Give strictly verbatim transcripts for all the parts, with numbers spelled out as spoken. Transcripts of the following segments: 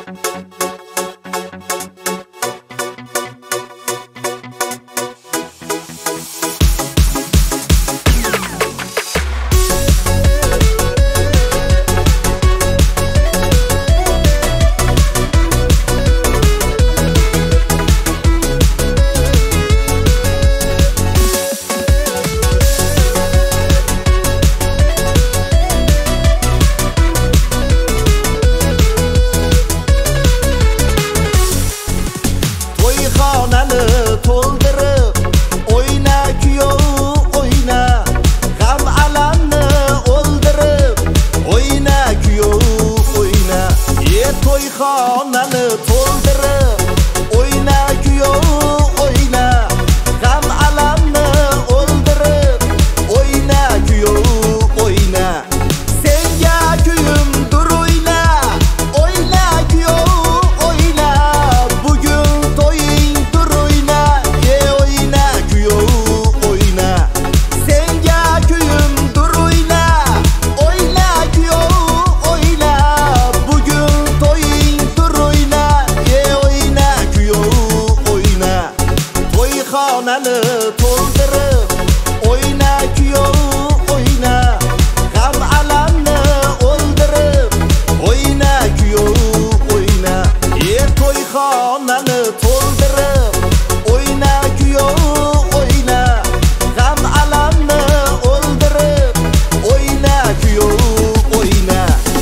Toyxonani to'ldirib o'yna kuyov o'yna, g'am alamni o'ldirib o'yna kuyov o'yna, senga kuyimdir o'yna, o'yna kuyov o'yna, bugun to'yingdir o'yna, ye o'yna kuyov o'yna, senga kuyimdir o'yna, o'yna kuyov o'yna, bugun to'yxonani to'ldirib o'yna kuyov o'yna, g'am alamni o'ldirib o'yna kuyov o'yna, ye to'yxonani to'ldirib o'yna kuyov o'yna, g'am alamni o'ldirib o'yna kuyov o'yna.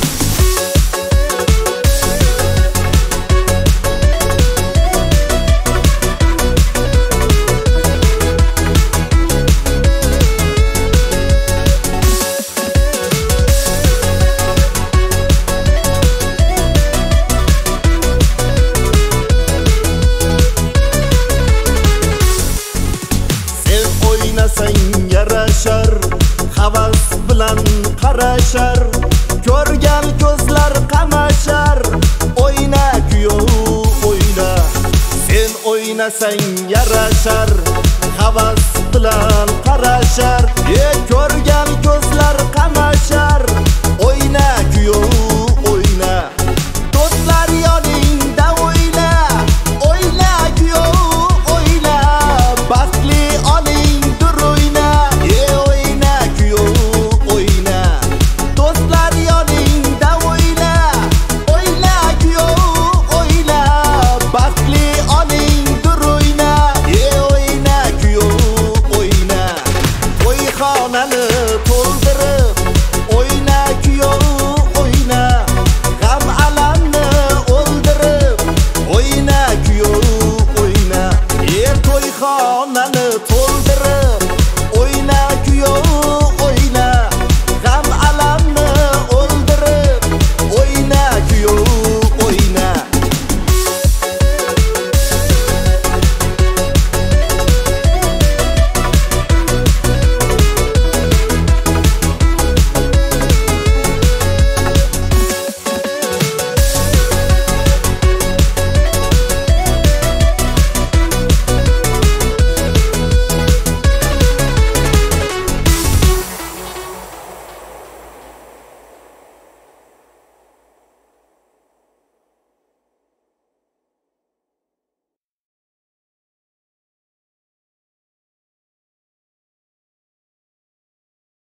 Oynasang yarashar, havas bilan qarashar, ko'rgan ko'zlar qamashar, o'yna kuyov o'yna. Sen o'ynasang yarashar, havas bilan qarashar, ye ko'rgan ko'zlar qamashar, o'yna kuyov